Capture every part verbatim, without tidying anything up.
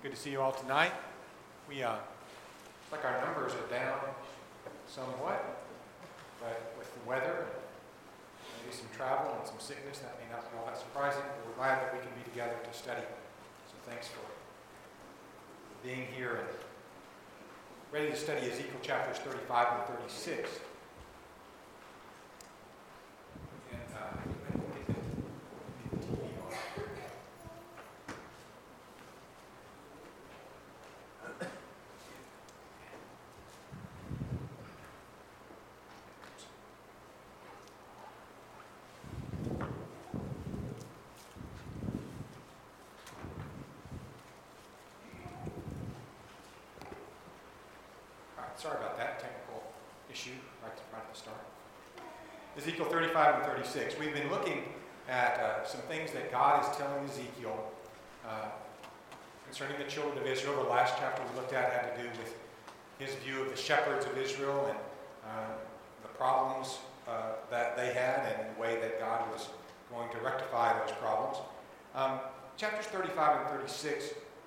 Good to see you all tonight. We, uh, it's like our numbers are down somewhat, but with the weather, maybe some travel and some sickness, that may not be all that surprising, but we're glad that we can be together to study. So thanks for being here and ready to study Ezekiel chapters thirty-five and thirty-six. And, uh, Sorry about that technical issue right, to, right at the start. Ezekiel thirty-five and thirty-six. We've been looking at uh, some things that God is telling Ezekiel uh, concerning the children of Israel. The last chapter we looked at had to do with his view of the shepherds of Israel and uh, the problems uh, that they had and the way that God was going to rectify those problems. Um, chapters thirty-five and thirty-six,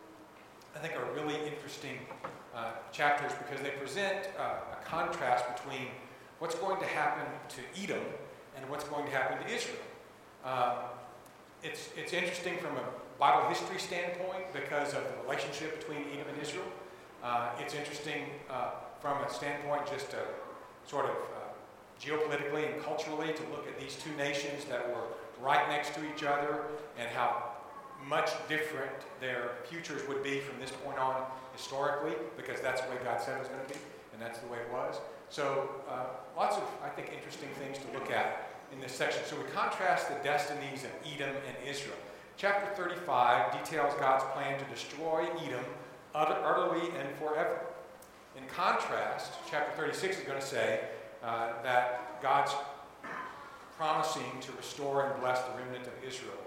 I think, are really interesting Uh, chapters because they present uh, a contrast between what's going to happen to Edom and what's going to happen to Israel. Uh, it's, it's interesting from a Bible history standpoint because of the relationship between Edom and Israel. Uh, it's interesting uh, from a standpoint just to sort of uh, geopolitically and culturally to look at these two nations that were right next to each other and how much different their futures would be from this point on historically, because that's the way God said it was going to be, and that's the way it was. So uh, lots of, I think, interesting things to look at in this section. So we contrast the destinies of Edom and Israel. Chapter thirty-five details God's plan to destroy Edom utterly and forever. In contrast, chapter thirty-six is going to say uh, that God's promising to restore and bless the remnant of Israel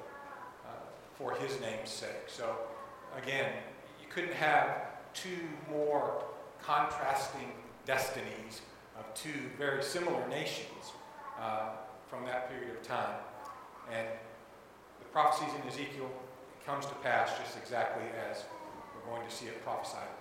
for his name's sake. So, again, you couldn't have two more contrasting destinies of two very similar nations uh, from that period of time. And the prophecies in Ezekiel comes to pass just exactly as we're going to see it prophesied.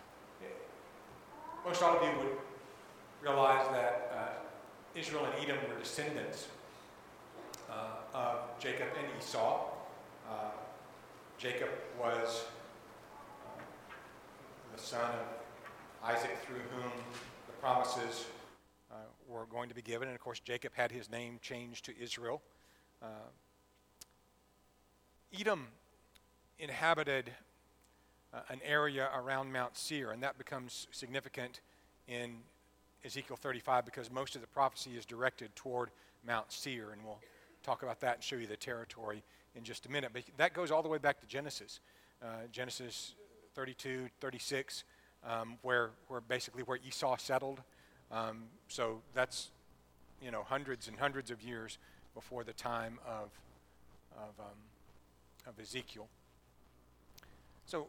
Most all of you would realize that uh, Israel and Edom were descendants uh, of Jacob and Esau. Uh, Jacob was uh, the son of Isaac, through whom the promises uh, were going to be given. And of course, Jacob had his name changed to Israel. Uh, Edom inhabited uh, an area around Mount Seir, and that becomes significant in Ezekiel thirty-five because most of the prophecy is directed toward Mount Seir, and we'll talk about that and show you the territory in just a minute. But that goes all the way back to Genesis. Uh, Genesis thirty-two, thirty-six, um, where, where basically where Esau settled. Um, so that's, you know, hundreds and hundreds of years before the time of, of, um, of Ezekiel. So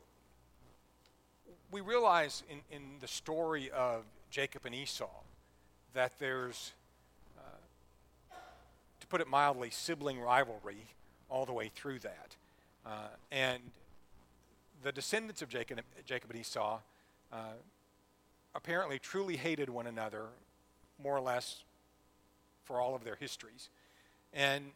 we realize in, in the story of Jacob and Esau that there's, uh, to put it mildly, sibling rivalry all the way through that. Uh, and the descendants of Jacob, Jacob and Esau uh, apparently truly hated one another, more or less, for all of their histories. And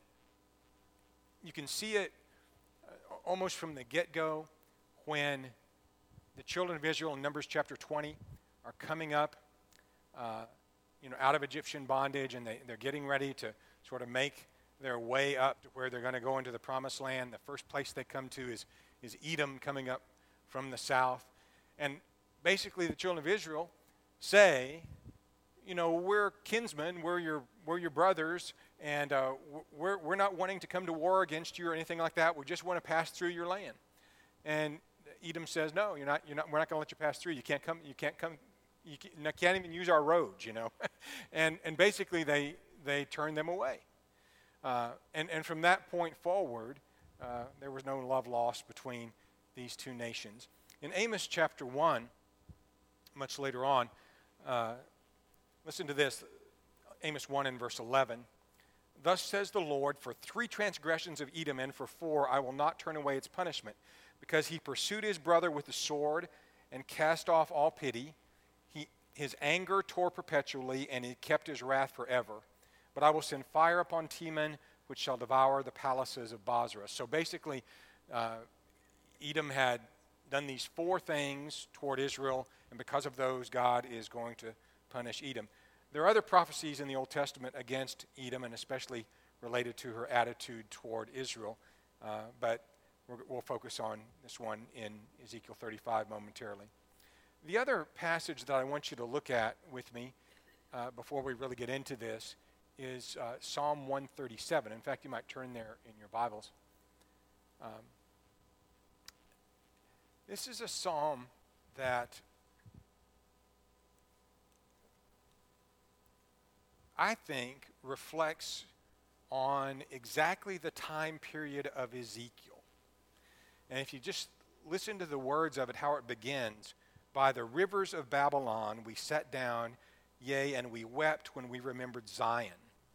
you can see it uh, almost from the get-go when the children of Israel in Numbers chapter twenty are coming up uh, you know, out of Egyptian bondage, and they, they're getting ready to sort of make their way up to where they're going to go into the promised land. The first place they come to is, is Edom, coming up from the south. And basically the children of Israel say, you know, we're kinsmen, we're your, we're your brothers, and uh, we're, we're not wanting to come to war against you or anything like that. We just want to pass through your land. And Edom says, no, you're not, you're not, we're not going to let you pass through. You can't come, you can't come, you can't even use our roads, you know. and, and basically they, they turn them away. Uh, and, and from that point forward, uh, there was no love lost between these two nations. In Amos chapter one, much later on, uh, listen to this, Amos one and verse eleven. Thus says the Lord, for three transgressions of Edom and for four I will not turn away its punishment. because he pursued his brother with the sword and cast off all pity. He, his anger tore perpetually, and he kept his wrath forever. But I will send fire upon Teman, which shall devour the palaces of Bozrah. So basically, uh, Edom had done these four things toward Israel, and because of those, God is going to punish Edom. There are other prophecies in the Old Testament against Edom, and especially related to her attitude toward Israel, uh, but we're, we'll focus on this one in Ezekiel thirty-five momentarily. The other passage that I want you to look at with me uh, before we really get into this is uh, Psalm one thirty-seven. In fact, you might turn there in your Bibles. Um, this is a psalm that I think reflects on exactly the time period of Ezekiel. And if you just listen to the words of it, how it begins, by the rivers of Babylon we sat down, yea, and we wept when we remembered Zion.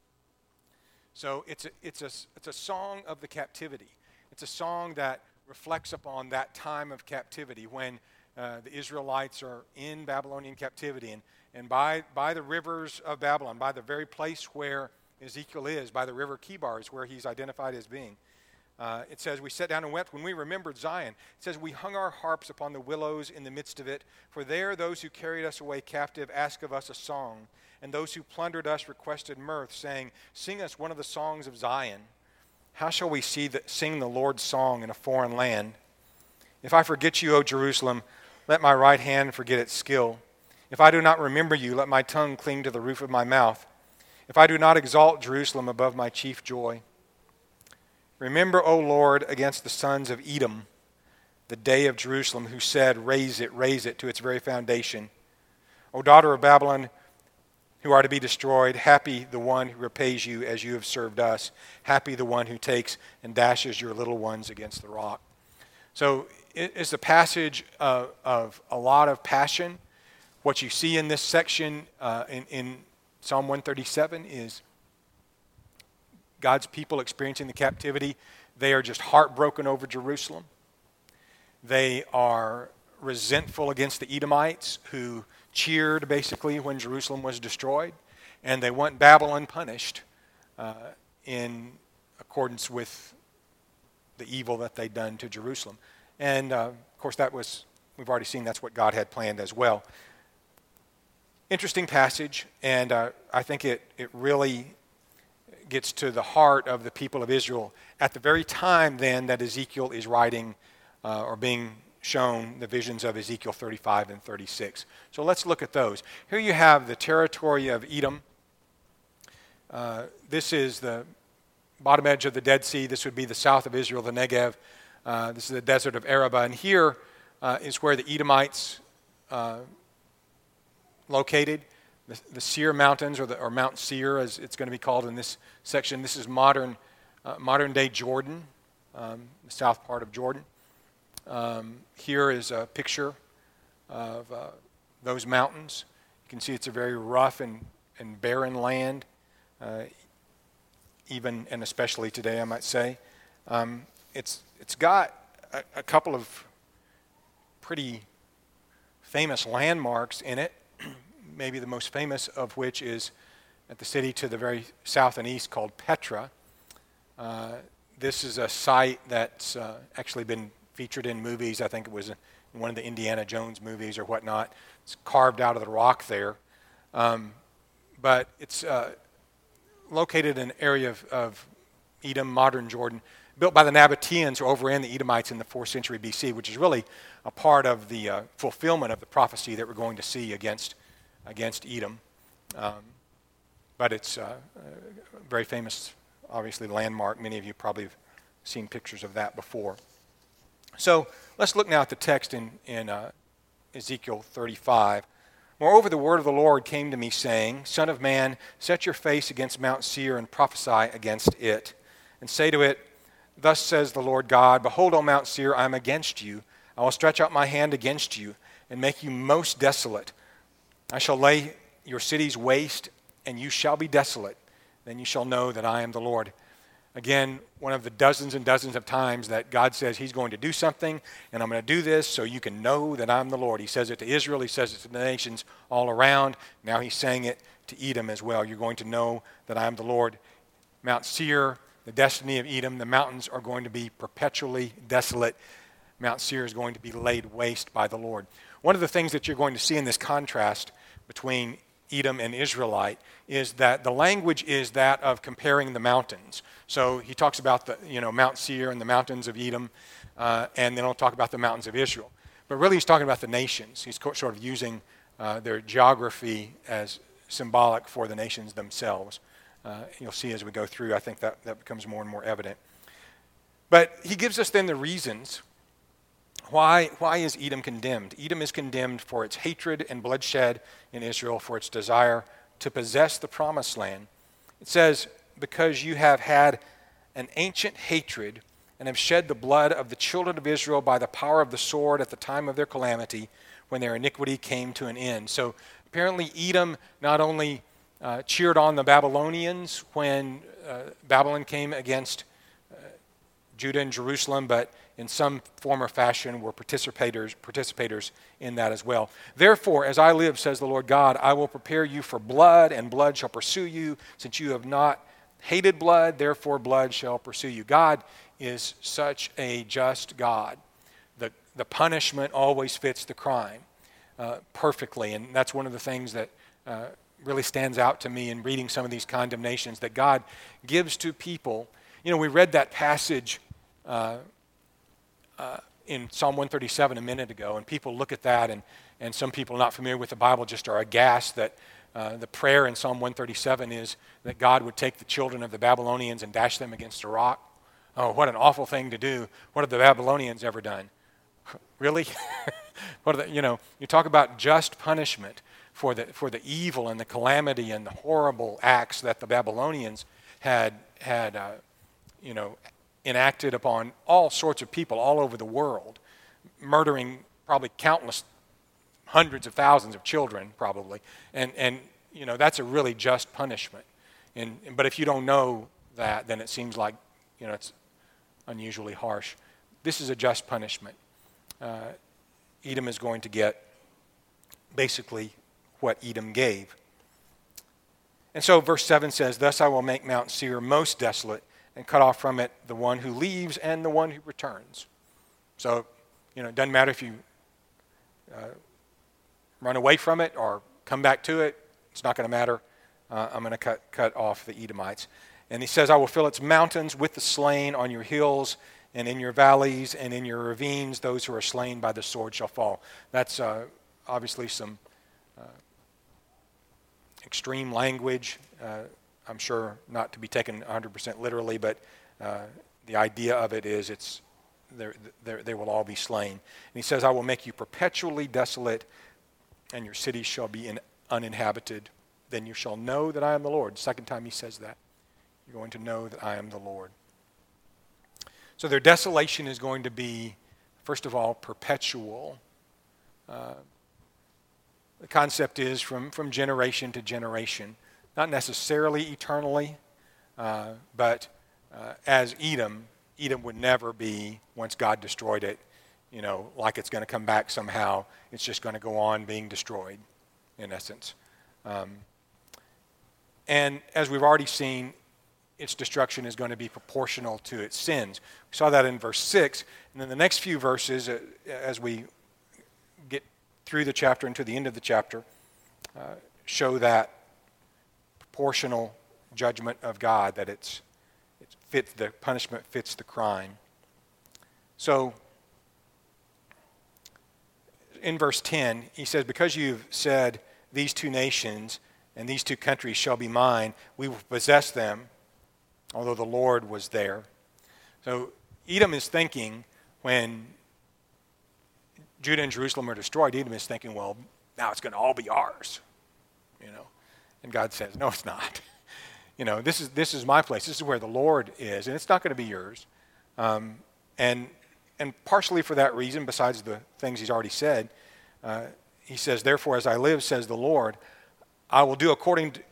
So it's a, it's a, it's a song of the captivity. It's a song that reflects upon that time of captivity when uh, the Israelites are in Babylonian captivity. And, and by, by the rivers of Babylon, by the very place where Ezekiel is, by the river Kibar is where he's identified as being. Uh, it says, we sat down and wept when we remembered Zion. It says, we hung our harps upon the willows in the midst of it. For there those who carried us away captive asked of us a song. And those who plundered us requested mirth, saying, sing us one of the songs of Zion. How shall we see the, sing the Lord's song in a foreign land? If I forget you, O Jerusalem, let my right hand forget its skill. If I do not remember you, let my tongue cling to the roof of my mouth. If I do not exalt Jerusalem above my chief joy. Remember, O Lord, against the sons of Edom, the day of Jerusalem, who said, raise it, raise it to its very foundation. O daughter of Babylon, who are to be destroyed, happy the one who repays you as you have served us. Happy the one who takes and dashes your little ones against the rock. So it's a passage of, of a lot of passion. What you see in this section uh, in, in Psalm one thirty-seven is God's people experiencing the captivity. They are just heartbroken over Jerusalem. They are resentful against the Edomites who cheered basically when Jerusalem was destroyed, and they want Babylon punished uh, in accordance with the evil that they'd done to Jerusalem. And uh, of course that was, we've already seen that's what God had planned as well. Interesting passage, and uh, I think it, it really gets to the heart of the people of Israel at the very time then that Ezekiel is writing uh, or being shown the visions of Ezekiel thirty-five and thirty-six. So let's look at those. Here you have the territory of Edom. Uh, this is the bottom edge of the Dead Sea. This would be the south of Israel, the Negev. Uh, this is the desert of Arabah. And here uh, is where the Edomites uh, located. The, the Seir Mountains, or, the, or Mount Seir, as it's going to be called in this section. This is modern, uh, modern-day Jordan, um, the south part of Jordan. Um, here is a picture of uh, those mountains. You can see it's a very rough and, and barren land, uh, even and especially today, I might say. Um, it's it's got a, a couple of pretty famous landmarks in it. Maybe the most famous of which is at the city to the very south and east called Petra. Uh, this is a site that's uh, actually been featured in movies. I think it was in one of the Indiana Jones movies or whatnot. It's carved out of the rock there. Um, but it's uh, located in an area of, of Edom, modern Jordan, built by the Nabateans who overran the Edomites in the fourth century B C, which is really a part of the uh, fulfillment of the prophecy that we're going to see against, against Edom. Um, but it's uh, a very famous, obviously, landmark. Many of you probably have seen pictures of that before. So let's look now at the text in, in uh, Ezekiel thirty-five. Moreover, the word of the Lord came to me, saying, Son of man, set your face against Mount Seir and prophesy against it. And say to it, Thus says the Lord God, Behold, O Mount Seir, I am against you. I will stretch out my hand against you and make you most desolate. I shall lay your cities waste, and you shall be desolate. Then you shall know that I am the Lord. Again, one of the dozens and dozens of times that God says he's going to do something, and I'm going to do this so you can know that I'm the Lord. He says it to Israel. He says it to the nations all around. Now he's saying it to Edom as well. You're going to know that I am the Lord. Mount Seir, the destiny of Edom, the mountains are going to be perpetually desolate. Mount Seir is going to be laid waste by the Lord. One of the things that you're going to see in this contrast between Edom and Israelite is that the language is that of comparing the mountains. So he talks about the, you know, Mount Seir and the mountains of Edom, uh, and then he'll talk about the mountains of Israel. But really he's talking about the nations. He's sort of using uh, their geography as symbolic for the nations themselves. Uh, you'll see as we go through, I think that, that becomes more and more evident. But he gives us then the reasons. Why, why is Edom condemned? Edom is condemned for its hatred and bloodshed in Israel, for its desire to possess the promised land. It says, because you have had an ancient hatred and have shed the blood of the children of Israel by the power of the sword at the time of their calamity, when their iniquity came to an end. So apparently Edom not only uh, cheered on the Babylonians when uh, Babylon came against uh, Judah and Jerusalem, but in some form or fashion were participators, participators in that as well. Therefore, as I live, says the Lord God, I will prepare you for blood, and blood shall pursue you. Since you have not hated blood, therefore blood shall pursue you. God is such a just God. The, the punishment always fits the crime uh, perfectly, and that's one of the things that uh, really stands out to me in reading some of these condemnations that God gives to people. You know, we read that passage uh, Uh, in Psalm one thirty-seven a minute ago, and people look at that, and, and some people not familiar with the Bible just are aghast that uh, the prayer in Psalm one thirty-seven is that God would take the children of the Babylonians and dash them against a rock. Oh, what an awful thing to do. What have the Babylonians ever done? Really? What are the, you know, you talk about just punishment for the, for the evil and the calamity and the horrible acts that the Babylonians had, had uh, you know, enacted upon all sorts of people all over the world, murdering probably countless hundreds of thousands of children probably. And, and you know, that's a really just punishment. And, but if you don't know that, then it seems like, you know, it's unusually harsh. This is a just punishment. Uh, Edom is going to get basically what Edom gave. And so verse seven says, thus I will make Mount Seir most desolate, and cut off from it the one who leaves and the one who returns. So, you know, it doesn't matter if you uh, run away from it or come back to it. It's not going to matter. Uh, I'm going to cut cut off the Edomites. And he says, I will fill its mountains with the slain on your hills and in your valleys and in your ravines. Those who are slain by the sword shall fall. That's uh, obviously some uh, extreme language. Uh, I'm sure not to be taken one hundred percent literally, but uh, the idea of it is it's they're, they're, they will all be slain. And he says, I will make you perpetually desolate, and your cities shall be in, uninhabited. Then you shall know that I am the Lord. Second time he says that. You're going to know that I am the Lord. So their desolation is going to be, first of all, perpetual. Uh, the concept is from, from generation to generation. Not necessarily eternally, uh, but uh, as Edom, Edom would never be, once God destroyed it, you know, like it's going to come back somehow. It's just going to go on being destroyed, in essence. Um, and as we've already seen, its destruction is going to be proportional to its sins. We saw that in verse six. And then the next few verses, uh, as we get through the chapter and to the end of the chapter, uh, show that proportional judgment of God, that it's it fits the punishment fits the crime. So in verse ten, he says, because you've said these two nations and these two countries shall be mine, we will possess them, although the Lord was there. So Edom is thinking, when Judah and Jerusalem are destroyed, Edom is thinking, well, now it's going to all be ours, you know. And God says, no, it's not. You know, this is this is my place. This is where the Lord is, and it's not going to be yours. Um, and and partially for that reason, besides the things he's already said, uh, he says, therefore, as I live, says the Lord, I will do according to,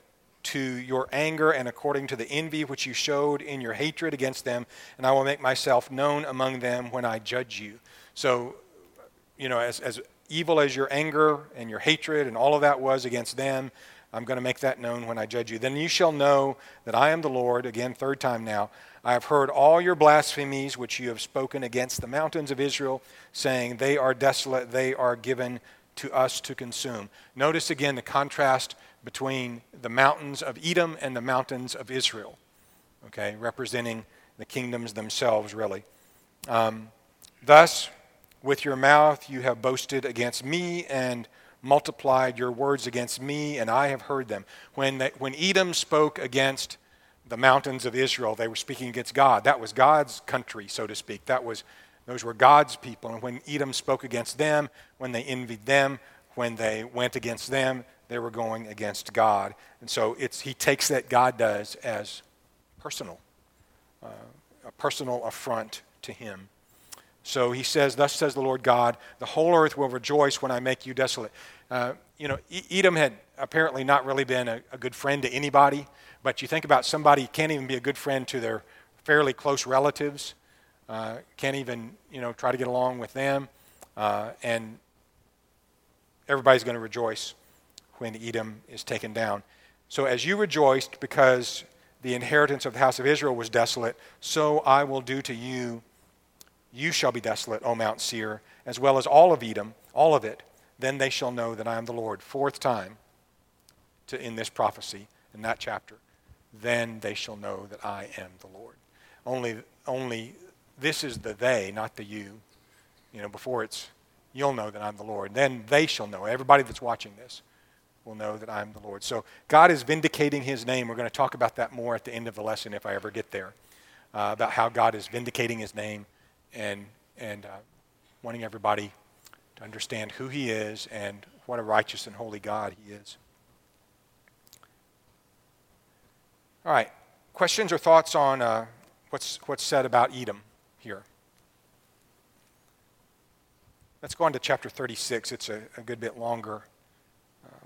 to your anger and according to the envy which you showed in your hatred against them, and I will make myself known among them when I judge you. So, you know, as, as evil as your anger and your hatred and all of that was against them, I'm going to make that known when I judge you. Then you shall know that I am the Lord, again, third time now. I have heard all your blasphemies which you have spoken against the mountains of Israel, saying, they are desolate, they are given to us to consume. Notice again the contrast between the mountains of Edom and the mountains of Israel, okay, representing the kingdoms themselves, really. Um, Thus, with your mouth you have boasted against me and multiplied your words against me, and I have heard them. When, they, when Edom spoke against the mountains of Israel, they were speaking against God. That was God's country, so to speak. That was, those were God's people. And when Edom spoke against them, when they envied them, when they went against them, they were going against God. And so it's, he takes that, God does, as personal, uh, a personal affront to him. So he says, thus says the Lord God, the whole earth will rejoice when I make you desolate. Uh, you know, Edom had apparently not really been a, a good friend to anybody, but you think about somebody who can't even be a good friend to their fairly close relatives, uh, can't even, you know, try to get along with them, uh, and everybody's going to rejoice when Edom is taken down. So as you rejoiced because the inheritance of the house of Israel was desolate, so I will do to you. You shall be desolate, O Mount Seir, as well as all of Edom, all of it. Then they shall know that I am the Lord. Fourth time to, in this prophecy, in that chapter. Then they shall know that I am the Lord. Only, only this is the they, not the you. You know, before it's, you'll know that I'm the Lord. Then they shall know. Everybody that's watching this will know that I'm the Lord. So God is vindicating his name. We're going to talk about that more at the end of the lesson if I ever get there, uh, about how God is vindicating his name and, and uh, wanting everybody to understand who he is and what a righteous and holy God he is. All right, questions or thoughts on uh, what's, what's said about Edom here? Let's go on to chapter thirty-six. It's a, a good bit longer. Um,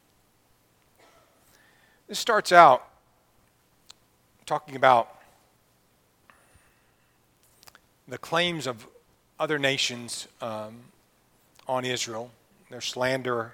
this starts out talking about the claims of other nations um, on Israel, their slander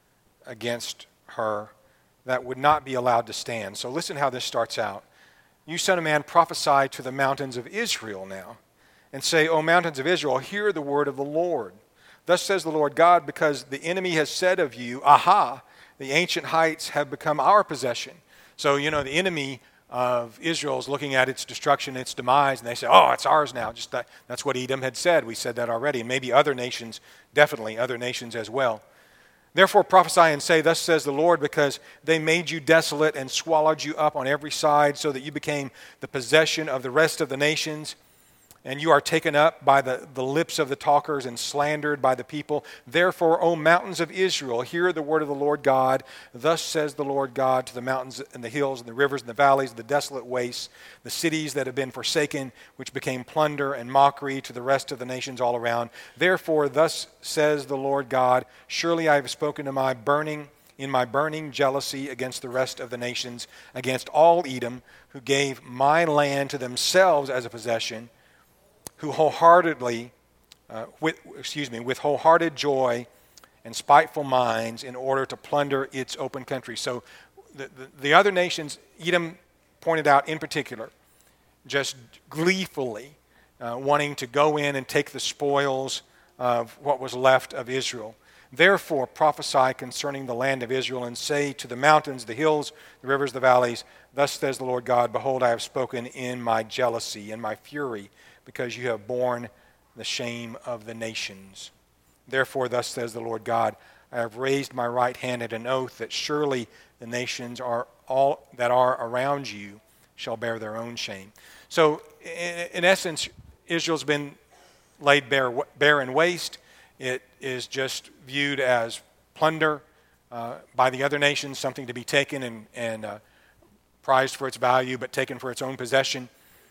against her that would not be allowed to stand. So listen how this starts out. You, son of man, prophesy to the mountains of Israel now, and say, O mountains of Israel, hear the word of the Lord. Thus says the Lord God, because the enemy has said of you, aha, the ancient heights have become our possession. So, you know, the enemy of Israel is looking at its destruction, its demise, and they say, oh, it's ours now. Just that, that's what Edom had said. We said that already. And maybe other nations, definitely other nations as well. Therefore prophesy and say, thus says the Lord, because they made you desolate and swallowed you up on every side, so that you became the possession of the rest of the nations. And you are taken up by the, the lips of the talkers and slandered by the people. Therefore, O mountains of Israel, hear the word of the Lord God. Thus says the Lord God to the mountains and the hills and the rivers and the valleys, the desolate wastes, the cities that have been forsaken, which became plunder and mockery to the rest of the nations all around. Therefore, thus says the Lord God, surely I have spoken to my burning in my burning jealousy against the rest of the nations, against all Edom, who gave my land to themselves as a possession, who wholeheartedly, uh, with, excuse me, with wholehearted joy and spiteful minds in order to plunder its open country. So the, the, the other nations, Edom pointed out in particular, just gleefully uh, wanting to go in and take the spoils of what was left of Israel. Therefore prophesy concerning the land of Israel and say to the mountains, the hills, the rivers, the valleys, thus says the Lord God, behold, I have spoken in my jealousy, in my fury, because you have borne the shame of the nations. Therefore, thus says the Lord God, I have raised my right hand at an oath that surely the nations are all that are around you shall bear their own shame. So, in, in essence, Israel's been laid bare, bare and waste. It is just viewed as plunder uh, by the other nations, something to be taken and, and uh, prized for its value, but taken for its own possession.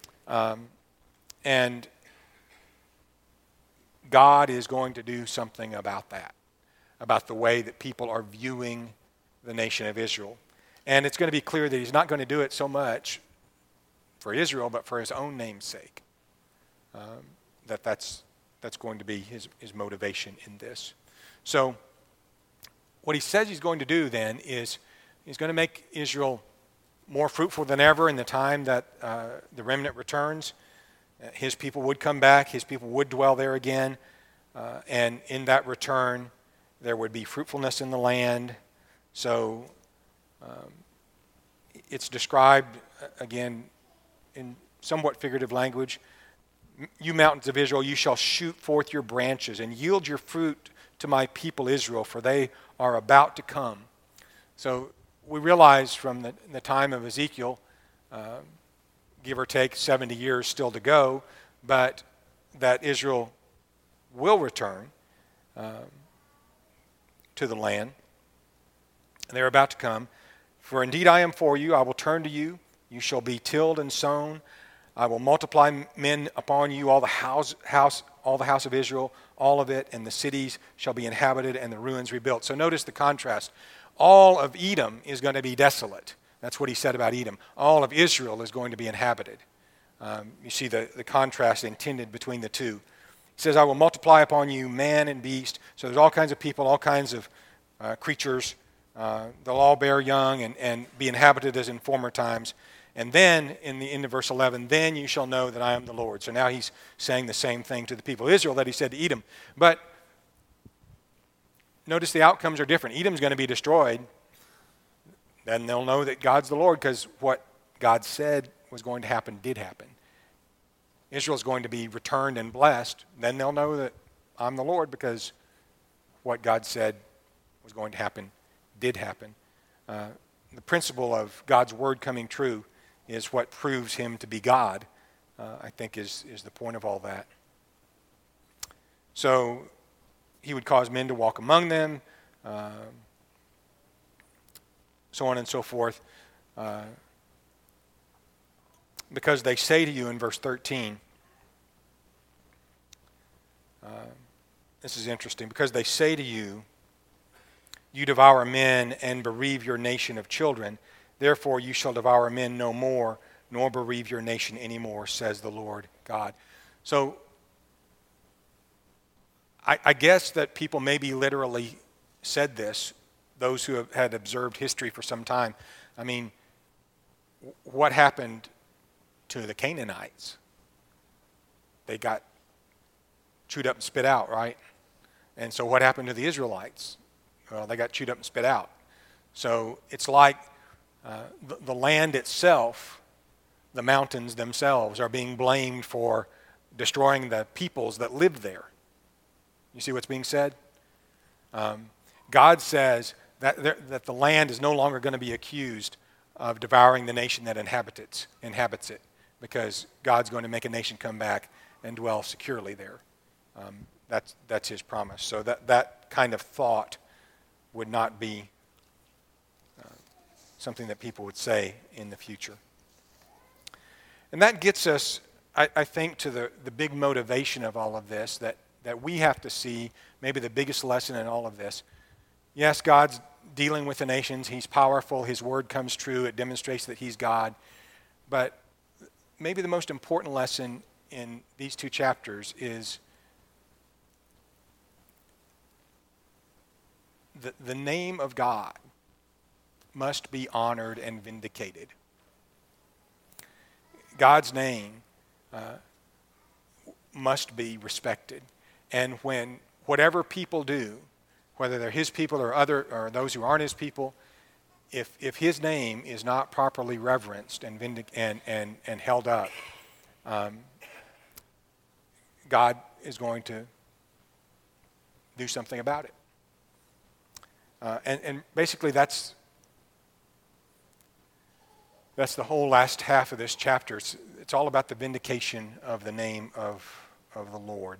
Um, And God is going to do something about that, about the way that people are viewing the nation of Israel. And it's going to be clear that he's not going to do it so much for Israel, but for his own name's sake. Um, that that's, that's going to be his, his motivation in this. So what he says he's going to do then is he's going to make Israel more fruitful than ever in the time that uh, the remnant returns. Uh, his people would come back. His people would dwell there again. Uh, and in that return, there would be fruitfulness in the land. So um, it's described, uh, again, in somewhat figurative language. You mountains of Israel, you shall shoot forth your branches and yield your fruit to my people Israel, for they are about to come. So we realize from the, the time of Ezekiel, uh, give or take seventy years still to go, but that Israel will return um, to the land. And they're about to come. For indeed I am for you, I will turn to you. You shall be tilled and sown. I will multiply men upon you, all the house, house, all the house of Israel, all of it, and the cities shall be inhabited, and the ruins rebuilt. So notice the contrast. All of Edom is going to be desolate. That's what he said about Edom. All of Israel is going to be inhabited. Um, you see the, the contrast intended between the two. He says, I will multiply upon you man and beast. So there's all kinds of people, all kinds of uh, creatures. Uh, they'll all bear young and, and be inhabited as in former times. And then, in the end of verse eleven, then you shall know that I am the Lord. So now he's saying the same thing to the people of Israel that he said to Edom. But notice the outcomes are different. Edom's going to be destroyed. Then they'll know that God's the Lord, because what God said was going to happen did happen. Israel's going to be returned and blessed. Then they'll know that I'm the Lord, because what God said was going to happen did happen. Uh, the principle of God's word coming true is what proves him to be God, uh, I think is, is the point of all that. So he would cause men to walk among them, uh, so on and so forth, uh, because they say to you in verse thirteen, uh, this is interesting, because they say to you, you devour men and bereave your nation of children. Therefore you shall devour men no more, nor bereave your nation anymore, says the Lord God. So I, I guess that people maybe literally said this, those who have had observed history for some time. I mean, what happened to the Canaanites? They got chewed up and spit out, right? And so what happened to the Israelites? Well, they got chewed up and spit out. So it's like uh, the, the land itself, the mountains themselves, are being blamed for destroying the peoples that live there. You see what's being said? Um, God says that, there, that the land is no longer going to be accused of devouring the nation that inhabits, inhabits it, because God's going to make a nation come back and dwell securely there. Um, that's, that's his promise. So that, that kind of thought would not be uh, something that people would say in the future. And that gets us, I, I think, to the, the big motivation of all of this, that, that we have to see, maybe the biggest lesson in all of this. Yes, God's dealing with the nations. He's powerful. His word comes true. It demonstrates that he's God. But maybe the most important lesson in these two chapters is The, the name of God must be honored and vindicated. God's name uh, must be respected. And when whatever people do, whether they're his people or other or those who aren't his people, if if his name is not properly reverenced and vindic- and, and, and held up, um, God is going to do something about it. Uh, and, and basically that's that's the whole last half of this chapter. It's, it's all about the vindication of the name of, of the Lord.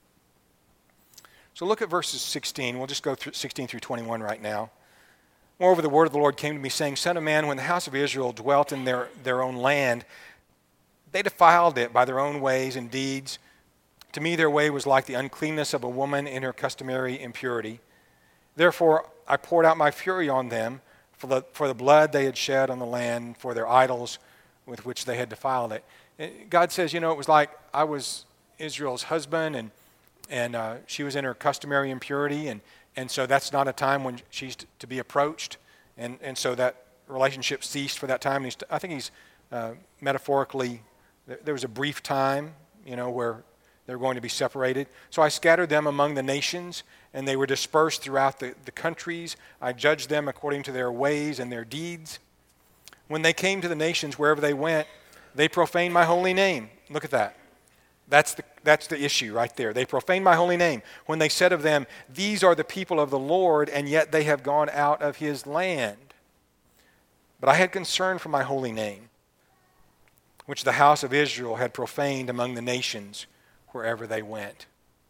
So look at verses sixteen. We'll just go through sixteen through twenty-one right now. Moreover, the word of the Lord came to me, saying, Son of man, when the house of Israel dwelt in their, their own land, they defiled it by their own ways and deeds. To me their way was like the uncleanness of a woman in her customary impurity. Therefore I poured out my fury on them, for the, for the blood they had shed on the land, for their idols with which they had defiled it. And God says, you know, it was like I was Israel's husband, and and uh, she was in her customary impurity, and, and so that's not a time when she's t- to be approached, and, and so that relationship ceased for that time. And he's t- I think he's uh, metaphorically, th- there was a brief time, you know, where they were going to be separated. So I scattered them among the nations, and they were dispersed throughout the, the countries. I judged them according to their ways and their deeds. When they came to the nations, wherever they went, they profaned my holy name. Look at that. That's the, that's the issue right there. They profaned my holy name. When they said of them, these are the people of the Lord, and yet they have gone out of his land. But I had concern for my holy name, which the house of Israel had profaned among the nations wherever they went.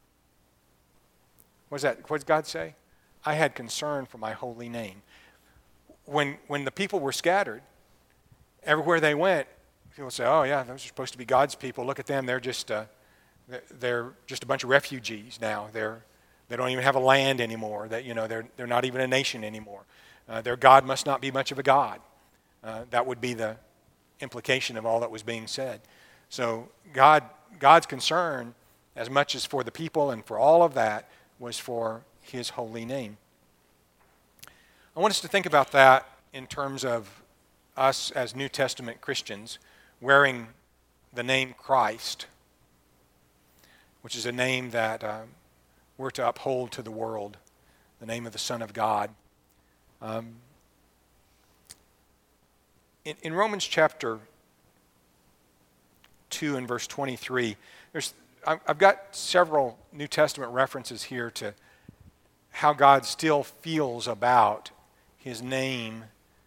What does that, what does God say? I had concern for my holy name. When, when the people were scattered, everywhere they went, people say, oh yeah, those are supposed to be God's people. Look at them, they're just uh, they're just a bunch of refugees now. They're they don't even have a land anymore. That you know they're they're not even a nation anymore. Uh, their God must not be much of a God. Uh, that would be the implication of all that was being said. So God God's concern, as much as for the people and for all of that, was for his holy name. I want us to think about that in terms of us as New Testament Christians wearing the name Christ, which is a name that um, we're to uphold to the world, the name of the Son of God. Um, in, in Romans chapter two and verse twenty-three, there's I've got several New Testament references here to how God still feels about his name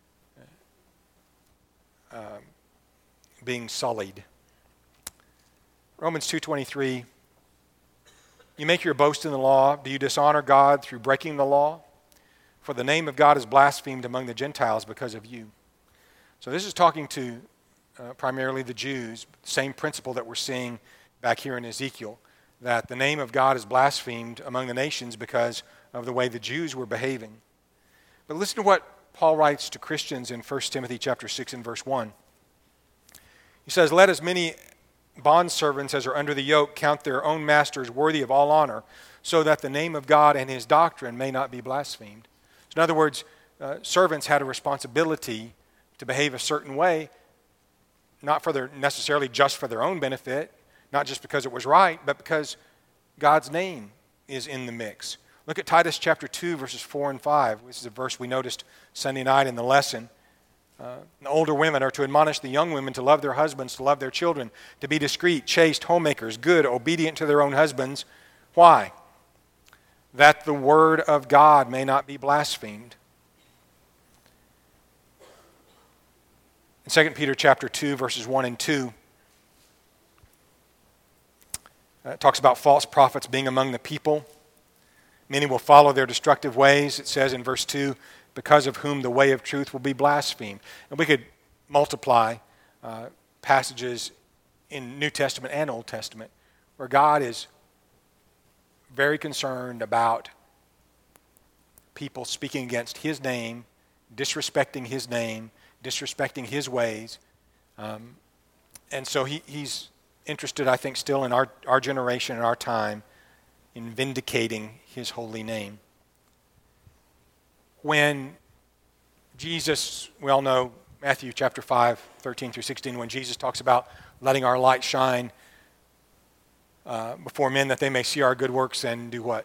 uh, being sullied. Romans two twenty-three, you make your boast in the law. Do you dishonor God through breaking the law? For the name of God is blasphemed among the Gentiles because of you. So this is talking to uh, primarily the Jews, same principle that we're seeing back here in Ezekiel, that the name of God is blasphemed among the nations because of the way the Jews were behaving. But listen to what Paul writes to Christians in First Timothy chapter six and verse one. He says, let as many bondservants as are under the yoke count their own masters worthy of all honor, so that the name of God and his doctrine may not be blasphemed. So in other words, uh, servants had a responsibility to behave a certain way, not for their, necessarily just for their own benefit, not just because it was right, but because God's name is in the mix. Look at Titus chapter two, verses four and five. This is a verse we noticed Sunday night in the lesson. Uh, the older women are to admonish the young women to love their husbands, to love their children, to be discreet, chaste, homemakers, good, obedient to their own husbands. Why? That the word of God may not be blasphemed. In Second Peter chapter two, verses one and two, uh, it talks about false prophets being among the people. Many will follow their destructive ways, it says in verse two, because of whom the way of truth will be blasphemed. And we could multiply uh, passages in New Testament and Old Testament where God is very concerned about people speaking against his name, disrespecting his name, disrespecting his ways. Um, and so he, he's interested, I think, still in our, our generation and our time in vindicating his holy name. When Jesus, we all know Matthew chapter five, thirteen through sixteen, when Jesus talks about letting our light shine uh, before men that they may see our good works and do what?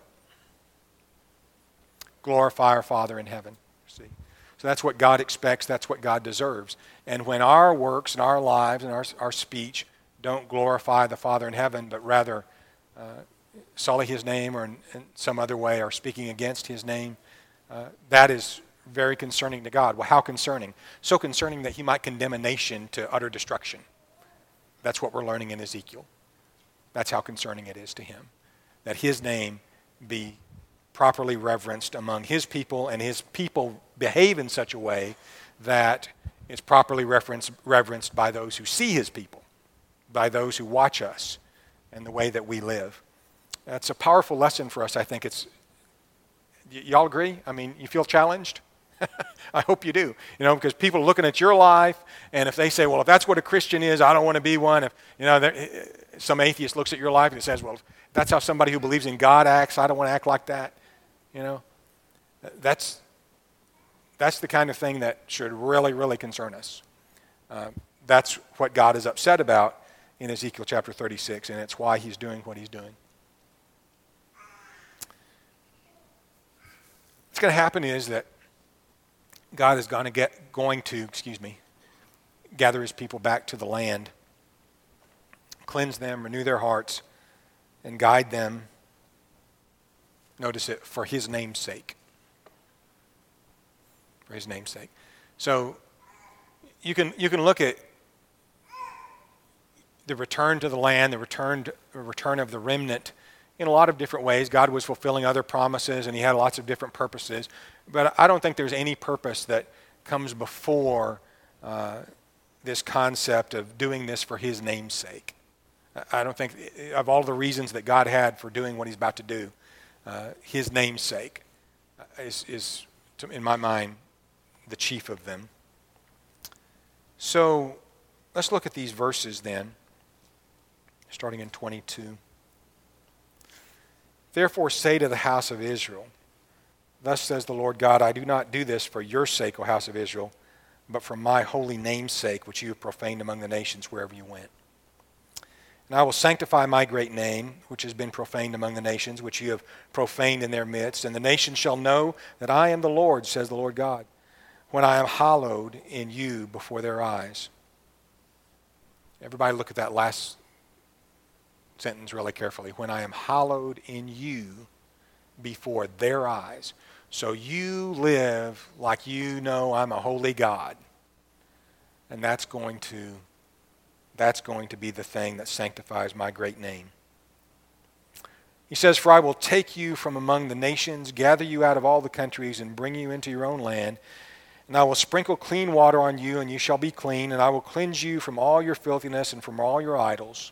Glorify our Father in heaven. See? So that's what God expects, that's what God deserves. And when our works and our lives and our, our speech don't glorify the Father in heaven, but rather uh, sully his name or in, in some other way are speaking against his name, Uh, that is very concerning to God. Well, how concerning? So concerning that he might condemn a nation to utter destruction. That's what we're learning in Ezekiel. That's how concerning it is to him. That his name be properly reverenced among his people, and his people behave in such a way that it's properly reverenced, reverenced by those who see his people, by those who watch us, and the way that we live. That's a powerful lesson for us. I think it's Y- y'all agree? I mean, you feel challenged? I hope you do, you know, because people are looking at your life, and if they say, well, if that's what a Christian is, I don't want to be one. If, you know, some atheist looks at your life and says, well, if that's how somebody who believes in God acts, I don't want to act like that, you know. That's, that's the kind of thing that should really, really concern us. Uh, that's what God is upset about in Ezekiel chapter thirty-six, and it's why he's doing what he's doing. What's going to happen is that God is going to get going to, excuse me, gather his people back to the land, cleanse them, renew their hearts, and guide them, notice it, for his name's sake. For his name's sake. So you can you can look at the return to the land, the return to, the return of the remnant in a lot of different ways. God was fulfilling other promises, and he had lots of different purposes. But I don't think there's any purpose that comes before uh, this concept of doing this for his name's sake. I don't think, of all the reasons that God had for doing what he's about to do, uh, his name's sake is, is, in my mind, the chief of them. So let's look at these verses then, starting in twenty-two. Therefore say to the house of Israel, thus says the Lord God, I do not do this for your sake, O house of Israel, but for my holy name's sake, which you have profaned among the nations wherever you went. And I will sanctify my great name, which has been profaned among the nations, which you have profaned in their midst. And the nations shall know that I am the Lord, says the Lord God, when I am hallowed in you before their eyes. Everybody look at that last sentence really carefully. When I am hallowed in you before their eyes. So you live like you know I'm a holy God. And that's going to that's going to be the thing that sanctifies my great name. He says, for I will take you from among the nations, gather you out of all the countries, and bring you into your own land. And I will sprinkle clean water on you, and you shall be clean, and I will cleanse you from all your filthiness and from all your idols.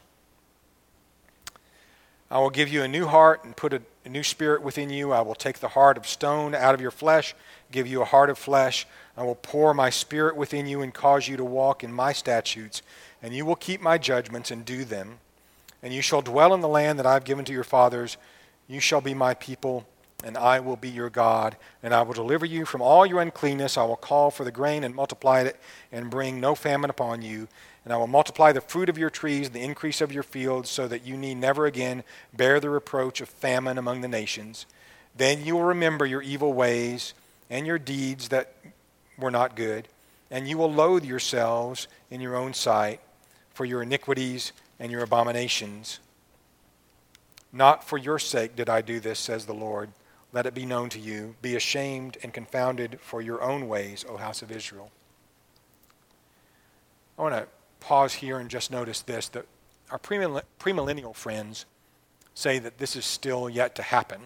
I will give you a new heart and put a, a new spirit within you. I will take the heart of stone out of your flesh, give you a heart of flesh. I will pour my spirit within you and cause you to walk in my statutes, and you will keep my judgments and do them. And you shall dwell in the land that I have given to your fathers. You shall be my people, and I will be your God. And I will deliver you from all your uncleanness. I will call for the grain and multiply it, and bring no famine upon you. And I will multiply the fruit of your trees, the increase of your fields, so that you need never again bear the reproach of famine among the nations. Then you will remember your evil ways and your deeds that were not good, and you will loathe yourselves in your own sight for your iniquities and your abominations. Not for your sake did I do this, says the Lord. Let it be known to you. Be ashamed and confounded for your own ways, O house of Israel. I want to pause here and just notice this, that our premillennial friends say that this is still yet to happen.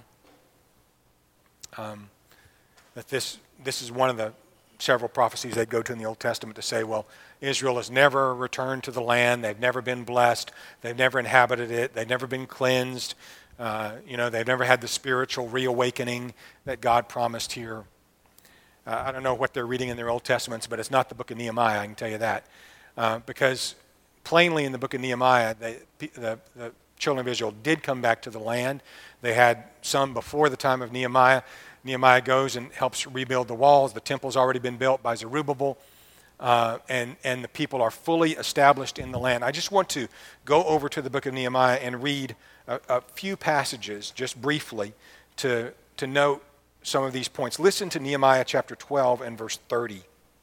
Um, that this this is one of the several prophecies they'd go to in the Old Testament to say, well, Israel has never returned to the land. They've never been blessed. They've never inhabited it. They've never been cleansed. Uh, you know, they've never had the spiritual reawakening that God promised here. Uh, I don't know what they're reading in their Old Testaments, but it's not the book of Nehemiah, I can tell you that. Uh, because plainly in the book of Nehemiah, they, the, the children of Israel did come back to the land. They had some before the time of Nehemiah. Nehemiah goes and helps rebuild the walls. The temple's already been built by Zerubbabel, uh, and, and the people are fully established in the land. I just want to go over to the book of Nehemiah and read a, a few passages, just briefly, to, to note some of these points. Listen to Nehemiah chapter twelve and verse thirty.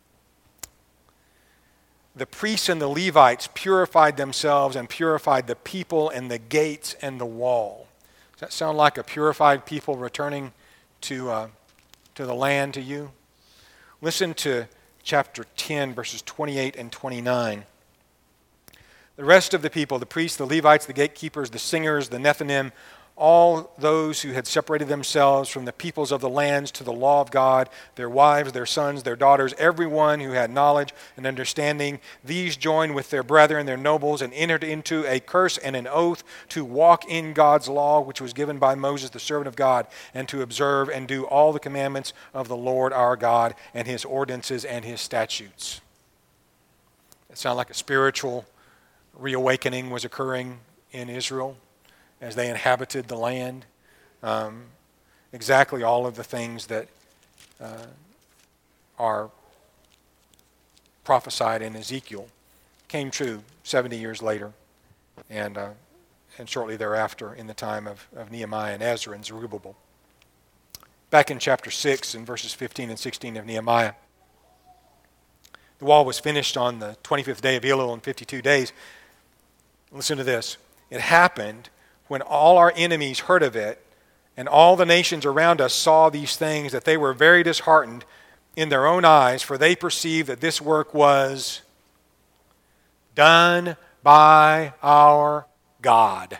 The priests and the Levites purified themselves and purified the people and the gates and the wall. Does that sound like a purified people returning to uh, to the land to you? Listen to chapter ten, verses twenty-eight and twenty-nine. The rest of the people, the priests, the Levites, the gatekeepers, the singers, the Nethinim, all those who had separated themselves from the peoples of the lands to the law of God, their wives, their sons, their daughters, everyone who had knowledge and understanding, these joined with their brethren, their nobles, and entered into a curse and an oath to walk in God's law, which was given by Moses, the servant of God, and to observe and do all the commandments of the Lord our God and his ordinances and his statutes. It sounded like a spiritual reawakening was occurring in Israel as they inhabited the land. Um, exactly all of the things that uh, are prophesied in Ezekiel came true seventy years later, and uh, and shortly thereafter in the time of, of Nehemiah and Ezra and Zerubbabel. Back in chapter six and verses fifteen and sixteen of Nehemiah, the wall was finished on the twenty-fifth day of Elul in fifty-two days. Listen to this. It happened when all our enemies heard of it, and all the nations around us saw these things, that they were very disheartened in their own eyes, for they perceived that this work was done by our God,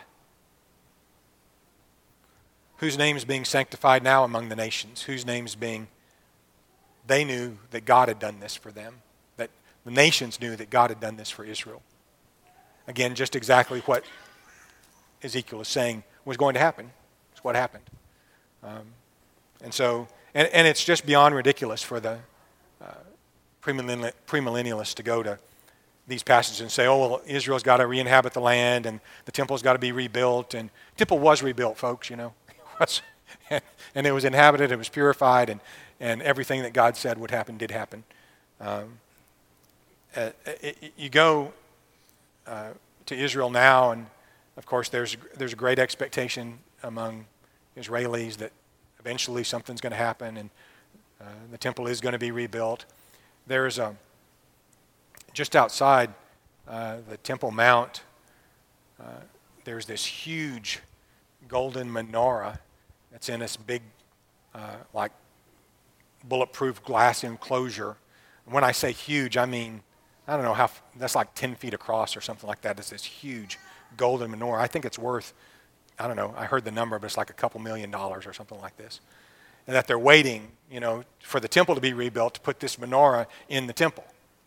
whose name is being sanctified now among the nations, whose name is being, they knew that God had done this for them, that the nations knew that God had done this for Israel. Again, just exactly what Ezekiel is saying was going to happen. It's what happened. Um, and so, and, and it's just beyond ridiculous for the uh, premillennial, premillennialists to go to these passages and say, oh, well, Israel's got to re-inhabit the land, and the temple's got to be rebuilt. And the temple was rebuilt, folks, you know. And it was inhabited, it was purified, and, and everything that God said would happen did happen. Um, uh, it, it, you go uh, to Israel now, and of course, there's there's a great expectation among Israelis that eventually something's going to happen, and uh, the temple is going to be rebuilt. There's a just outside uh, the Temple Mount. Uh, there's this huge golden menorah that's in this big, uh, like bulletproof glass enclosure. And when I say huge, I mean I don't know how that's like ten feet across or something like that. It's this huge golden menorah. I think it's worth, I don't know, I heard the number, but it's like a couple million dollars or something like this. And that they're waiting, you know, for the temple to be rebuilt to put this menorah in the temple.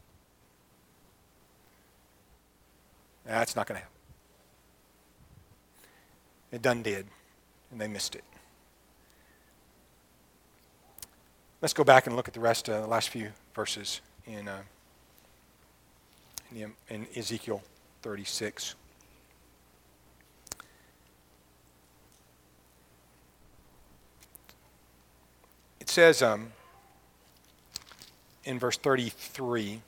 That's not going to happen. It done did, and they missed it. Let's go back and look at the rest of the last few verses in, uh, in, in Ezekiel thirty-six. It says um, in verse thirty-three,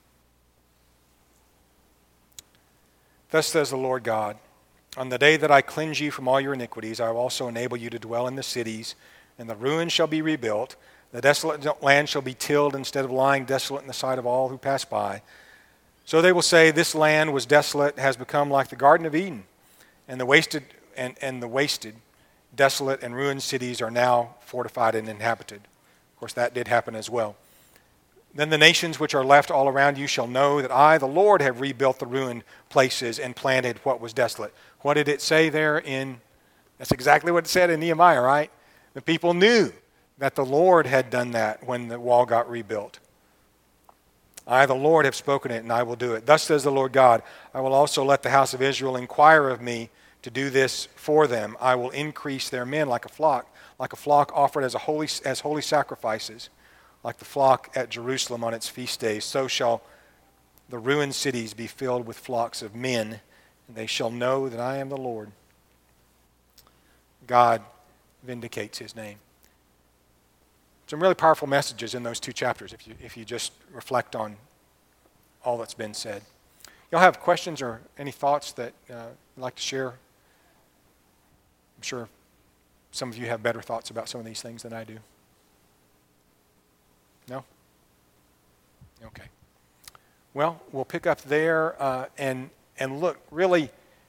thus says the Lord God, on the day that I cleanse you from all your iniquities, I will also enable you to dwell in the cities, and the ruins shall be rebuilt. The desolate land shall be tilled instead of lying desolate in the sight of all who pass by. So they will say, this land was desolate, has become like the Garden of Eden, and the wasted and, and the wasted, desolate and ruined cities are now fortified and inhabited. Of course, that did happen as well. Then the nations which are left all around you shall know that I, the Lord, have rebuilt the ruined places and planted what was desolate. What did it say there in, that's exactly what it said in Nehemiah, right? The people knew that the Lord had done that when the wall got rebuilt. I, the Lord, have spoken it, and I will do it. Thus says the Lord God, I will also let the house of Israel inquire of me to do this for them. I will increase their men like a flock, like a flock offered as a holy as holy sacrifices, like the flock at Jerusalem on its feast days. So shall the ruined cities be filled with flocks of men, and they shall know that I am the Lord. God vindicates his name. Some really powerful messages in those two chapters if you if you just reflect on all that's been said. Y'all have questions or any thoughts that uh, you'd like to share? I'm sure some of you have better thoughts about some of these things than I do. No? Okay. Well, we'll pick up there uh, and and look, really,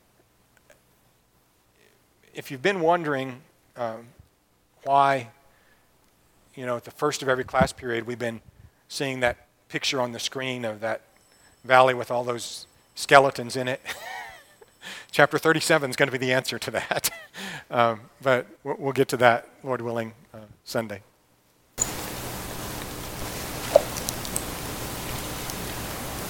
if you've been wondering um, why, you know, at the first of every class period, we've been seeing that picture on the screen of that valley with all those skeletons in it. Chapter thirty-seven is going to be the answer to that. Um, but we'll, we'll get to that, Lord willing, uh, Sunday.